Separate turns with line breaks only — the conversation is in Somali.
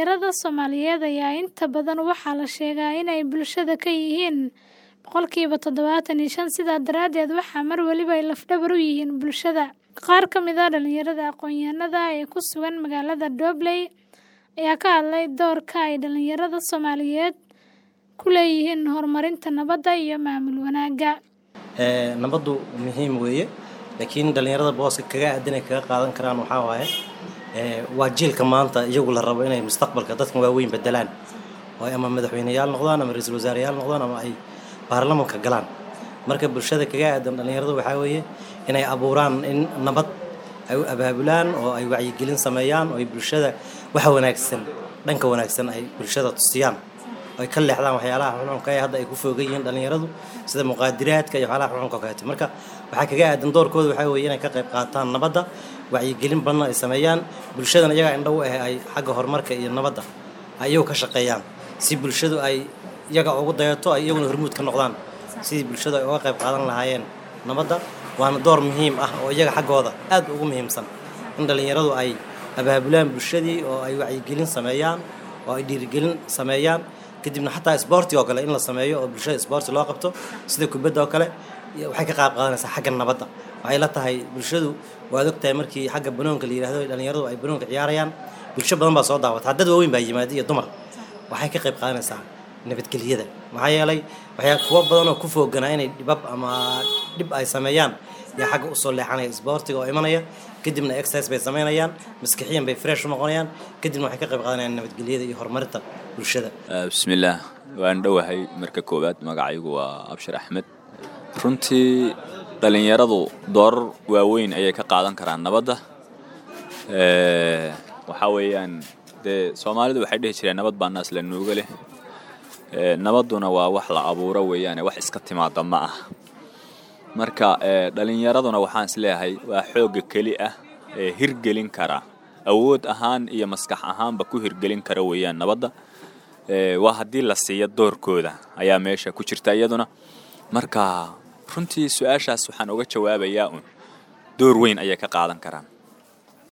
dhalinyarada Soomaaliyeed ayaa inta badan waxaa la sheegaa inay bulshada ka yihiin boqolkiiba 75 sidaa daraadeed waxaa mar waliba ay lafdhabar u yihiin bulshada. Qaar ka mid ah dhalinyarada aqoon-yahanada ee ku sugan magaalada Dobley ayaa ka hadlay doorka ay dhalinyarada Soomaaliyeed ku leeyihiin horumarinta nabadda iyo maamul wanaagga.
Nabaddu muhiim weeye, laakiin dhalinyarada booska kaga aadan ay kaga qaadan karaan waxaa waaye waa jiilka maanta iyagu la rabo inay mustaqbalka dadkan waaweyn bedelaan oo ama madaxweynayaal noqdaan ama ra'iisul wasaareyaal noqdaan ama ay baarlamaanka galaan. Marka bulshada kaga aadan dhalinyaradu waxaa weeye inay abuuraan in nabad ay u abaabulaan oo ay wacyigelin sameeyaan oo ay bulshada waxa wanaagsan dhanka wanaagsan ay bulshada tusiyaan ay ka leexdaan waxyaalaha xunxunka ee hadda ay ku fogeeyeen yihiin dhalinyaradu sida muqaadaraadka iyo waxyaalaha xunxunka ka ah. Marka waxa kaga aadan doorkooda waxaa weeye inay ka qayb qaataan nabadda, wacyigelin badan ay sameeyaan, bulshadana iyaga indhaw ay xagga horumarka iyo nabadda ayagu ka shaqeeyaan si bulshadu ay iyaga ugu dayato ay iyaguna hormuud ka noqdaan sidii bulshada ay uga qayb qaadan lahaayeen nabadda. waana door muhiim ah oo iyaga xaggooda aad ugu muhiimsan in dhalinyaradu ay abaabulaan bulshadii oo ay wacyigelin sameeyaan oo ay dhiirigelin sameeyaan kadibna xataa isboorti oo kale in la sameeyo oo bulshada isboorti loo qabto sida kubadda oo kale waxay ka qayb qaadanaysaa xagga nabadda. waxay la tahay bulshadu waad ogtahay markii xagga banoonka la yiraahdo dhalinyaradu ay banoonka ciyaarayaan bulsho badan baa soo daawata dad waaweyn baa yimaada iyo dumar waxay ka qayb qaadanaysaa nabadgelyada. maxaa yeelay waxay kuwa badan oo ku foogana inay dhib ay sameeyaan ya xagga u soo leexanaya isboortiga oo imanaya kadibna exercise bay sameynayaan maskaxiyan bay fresh u noqonayaan kadibna waxay ka qayb qaadanayaan nabadgelyada iyo horumarinta bulshada.
Bismillah waan dhawahay marka koobaad magacaygu waa Abshir Ahmed. runtii dhalinyaradu door waaweyn ayay ka qaadan karaan nabadda. waxa weeyaan Soomaalidu waxay dhihi jireen nabad baa naas la nuuga leh. nabadduna waa wax la abuuro weeyaan wax iska timaada ma ah. marka dhalinyaraduna waxaan isleeyahay waa xooga kali ah ee hirgelin kara awood ahaan iyo maskax ahaanba ku hirgelin kara weeyaan nabadda. waa haddii la siiyo doorkooda ayaa meesha ku jirta iyaduna. marka runtii su'aashaas waxaan uga jawaabayaa door weyn ayay ka qaadan karaan.